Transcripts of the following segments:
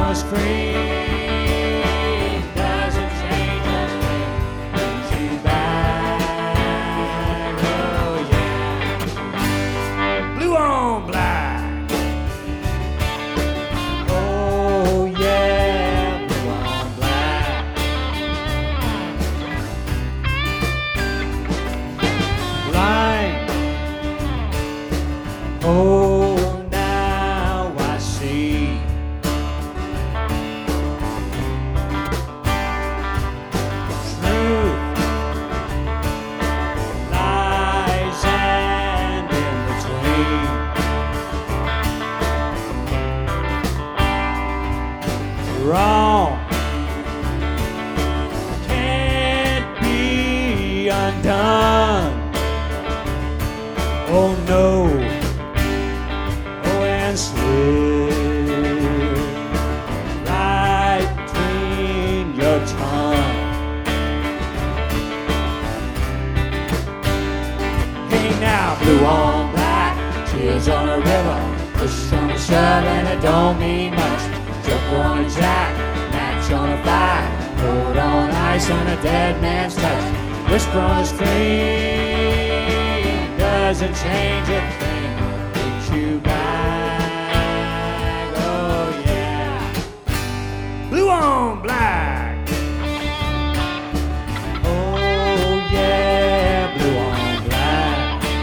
on a screen doesn't change a thing. Brings you back, oh yeah. Blue on black. Oh yeah, blue on black. Blind. Oh, now I see. Truth lies and in between. Wrong can't be undone. Oh no. Slip right between your tongue. Hey now, blue on black, tears on a river, push on a shove and it don't mean much. Joker on a jack, match on a fire, hold on ice on a dead man's touch. Whisper on a screen doesn't change a thing. Takes you back. Blue on black. Oh yeah, blue on black.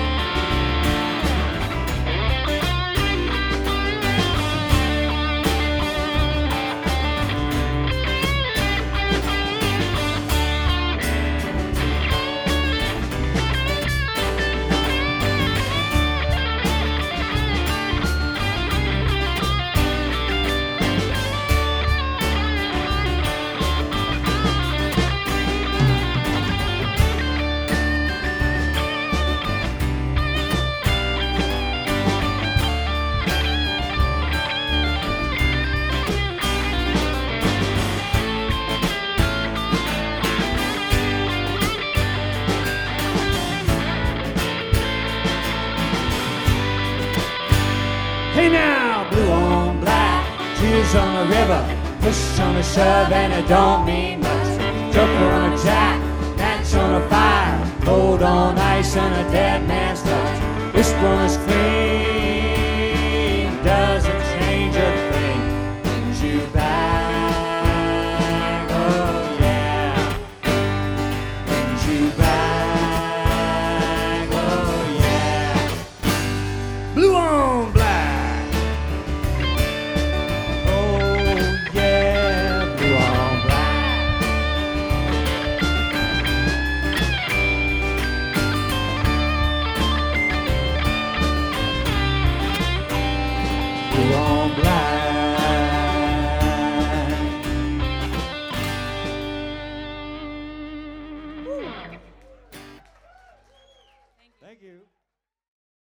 Hey now, blue on black, tears on the river, push on a shove and it don't mean much. Joker on a jack, match on a fire, hold on ice and a dead man's touch. Whisper on a screen